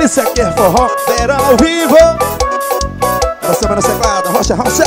Isso aqui é forró, verão ao vivo. Ela samba na teclada, rocha, rocha.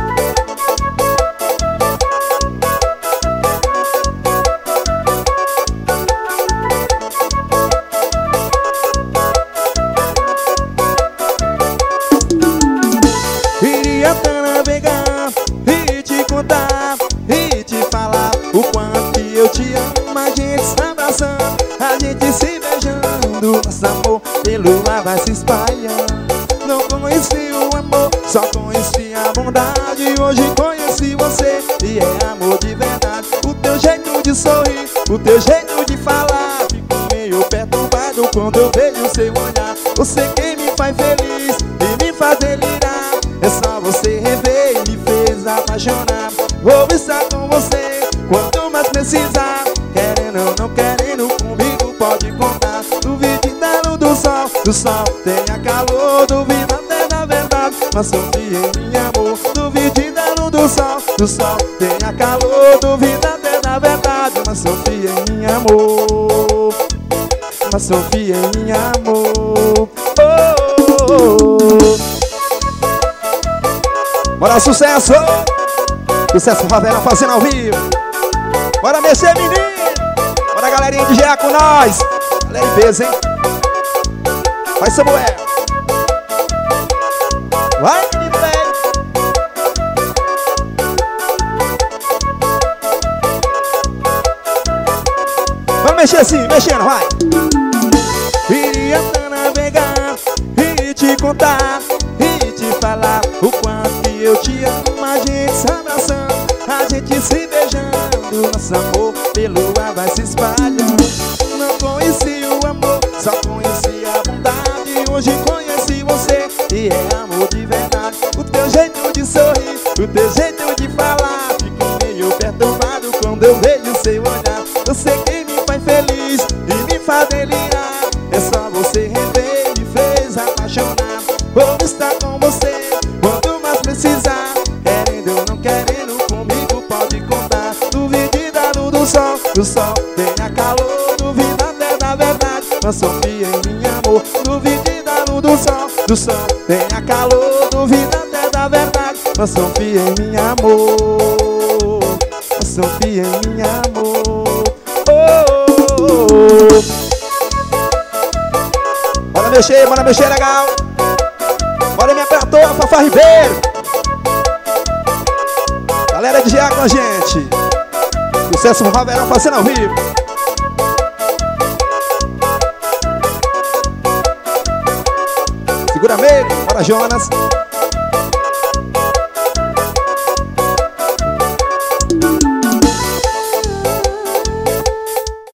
Iria até navegar e te contar e te falar o quanto que eu te amo. A gente se abraçando, a gente se beijando, nosso amor pelo ar vai se espalhando. Não conheci o amor, só conheci a bondade. Hoje conheci você e é amor de verdade. O teu jeito de sorrir, o teu jeito de falar, fico meio perturbado quando eu vejo o seu olhar. Você quem me faz feliz e me faz delirar. É só você rever e me fez apaixonar. Vou estar com você quanto mais precisar. Querendo ou não querendo, comigo pode contar. Duvide da luz do sol tenha calor. Duvida até da verdade, mas confie em mim, amor. Duvide da luz do sol tenha calor. Duvida até da verdade, mas confie em mim, amor. Mas confie em mim, amor. Oh, oh, oh. Bora, sucesso! Sucesso Raverão fazendo ao vivo. Bora mexer, menino! Bora, galerinha de GA com nós. Galera de peso, hein? Vai, Samuel! Vai, menino, velho! Vamos mexer assim, mexendo, vai! Iria até navegar e te contar e te falar o quanto que eu te amo. A gente se abraçando, a gente se beijando, nosso amor pelo ar vai se espalhando. Não conheci o amor, só conheci a bondade. Hoje conheci você e é amor de verdade. O teu jeito de sorrir, o teu jeito de falar, fico meio perturbado quando eu vejo o seu olhar. Você quem me faz feliz e me faz delirar. É só você rever, me fez apaixonar. Vou estar com você quanto mais precisar. Querendo ou não querendo, comigo pode contar. Duvide da luz do sol tenha calor. Duvida até da verdade, mas confie em mim, amor. Duvide da luz do sol tenha calor. Duvida até da verdade, mas confie em mim, amor. Mas confie em mim, amor. Oh, oh, oh. Bora mexer legal. Bora me apertou, Fafá Ribeiro. Galera de GA com a gente. Sucesso no Raverão fazendo ao vivo. Segura meio, bora Jonas.